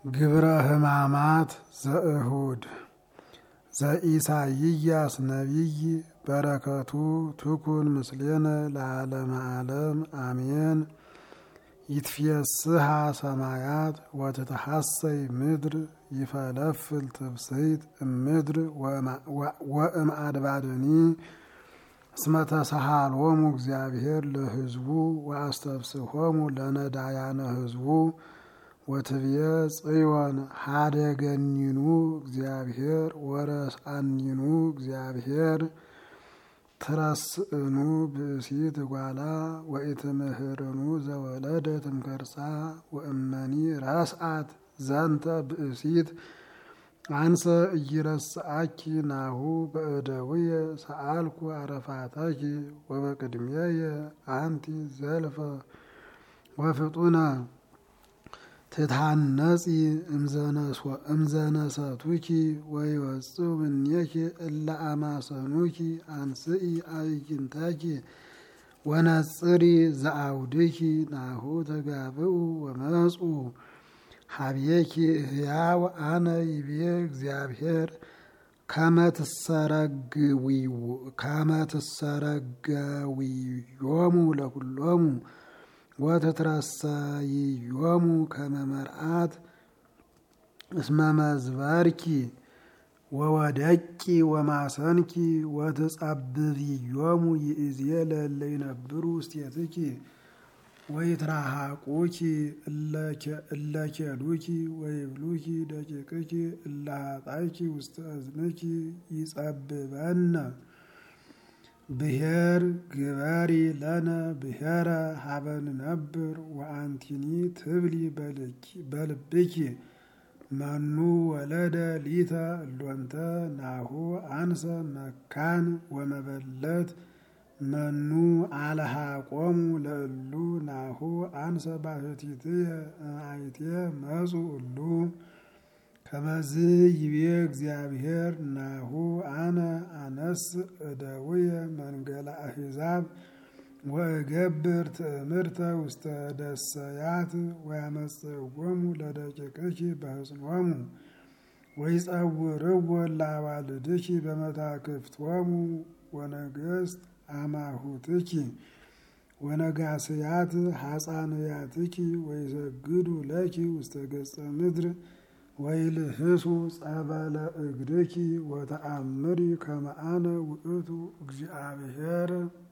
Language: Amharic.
ግብረ ሕማማት ዘእሁድ ዘኢሳይያስ ነቢይ በረከቱ ትኩን ምስሌነ ለዓለመ ዓለም አሜን። ይትፌስሃ ሰማያት ወትትሐሰይ ምድር ይፈለፍል ትብስይት እምድር ወእምአድባድኒ እስመ ተሰሃሎሙ እግዚአብሔር ለሕዝቡ ወአስተፍስሖሙ ለነዳያነ ሕዝቡ ወትብየ ጽዮን ሀደገኒኑ እግዚአብሔር ወረስአኒኑ እግዚአብሔር ትረስእኑ ብእሲት ጓላ ወኢትምህርኑ ዘወለደት እምከርሳ ወእመኒ ረስአት ዘንተ ብእሲት አንሰ ኢይረስአኪ ናሁ በእደውየ ሰአልኩ አረፋታኪ ወበቅድሜየ አንቲ ዘልፈ ወፍጡነ ትታነጺ እምዘነሰቱኪ ወይወጽኡ እምኔኪ እለ አማሰኑኪ አንስኢ አዕይንተኪ ወነጽሪ ዘአውድኪ ናሁ ተጋብኡ ወመጹ ሀብየኪ ሕያው አነ ይቤ እግዚአብሔር ከመ ትሰረገዊዮሙ ለኩሎሙ ወትትረሰይዮሙ ከመ መርዓት እስመ መዝበርኪ ወወደቂ ወማሰንኪ ወትጸብብዮሙ ይእዜ ለእለ ይነብሩ ውስቴትኪ ወይትራሃቁኪ እለ ኬዱኪ ወይብሉኪ ደቂቅኪ እለ ኃጣይኪ ውስተ እዝንኪ ይጸብበነ ብሔር ግበሪ ለነ ብሔረ ሀበ ንነብር ወአንቲኒ ትብሊ በልብኪ መኑ ወለደ ሊተ እሎንተ ናሁ አንሰ መካን ወመበለት መኑ አልሃቆሙ ለእሉ ናሁ አንሰ ባሕቲትየ አይትየ መጹ እሉ ከመዝ ይቤ እግዚአብሔር ናሁ አነ አነስ እደውየ መንገለ አሕዛብ ወእገብር ትእምርተ ውስተ ደሰያት ወያመጽእዎሙ ለደቂቅኪ በሕፅኖሙ ወይጸውርዎ ለአዋልድኪ በመታክፍቶሙ ወነገሥት አማሁትኪ ወነጋስያት ሐፃንያትኪ ወይሰግዱ ለኪ ውስተ ገጸ ምድር ወይልህሱ ጸበለ እግርኪ ወተአምሪ ከመ አነ ውእቱ እግዚአብሔር